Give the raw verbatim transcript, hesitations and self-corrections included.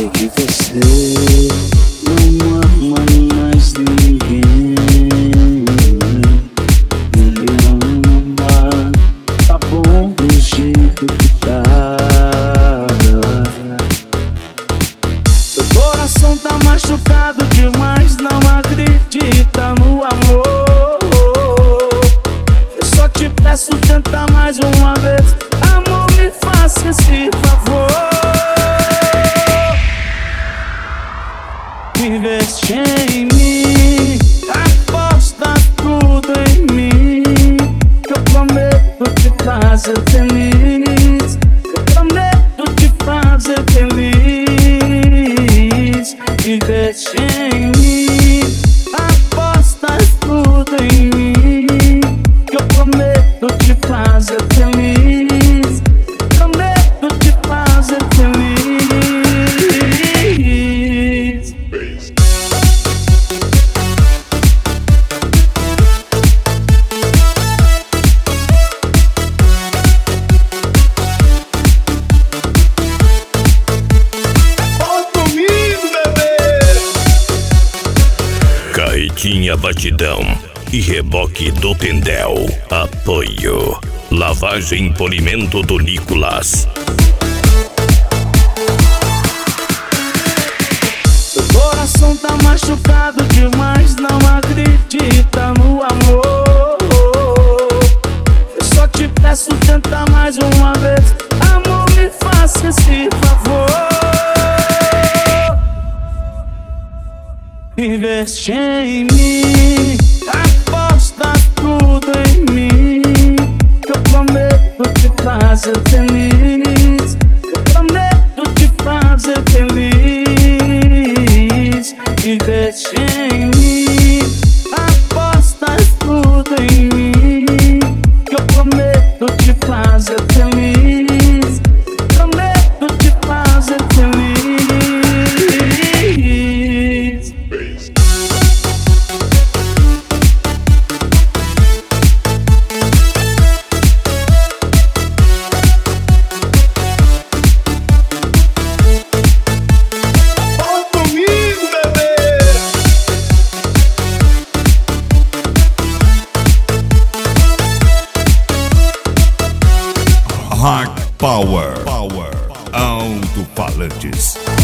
sei que você não ama mais ninguém. Me ama, tá bom do jeito que tá. Seu coração tá machucado demais, não acredita no amor. Eu só te peço, tenta mais uma vez. Amor, me faça esse favor. Investe em mim, aposta tudo em mim, que eu prometo te fazer feliz. Eu prometo te fazer feliz. Investe em mim, aposta tudo em mim, que eu prometo te fazer feliz. Prometo te fazer feliz. Carretinha Batidão e Reboque do Tendel. Apoio Lavagem e Polimento do Nicolas. Seu coração tá machucado demais, não acredita no amor. Eu só te peço, tenta mais uma vez. Amor, me faça esse favor. Investe em mim, aposta tudo em mim, que eu prometo te fazer feliz. Eu prometo te fazer feliz. Investe em mim, aposta tudo em mim, que eu prometo te fazer feliz. Prometo te fazer feliz. Hard Power. Power. Alto-falantes.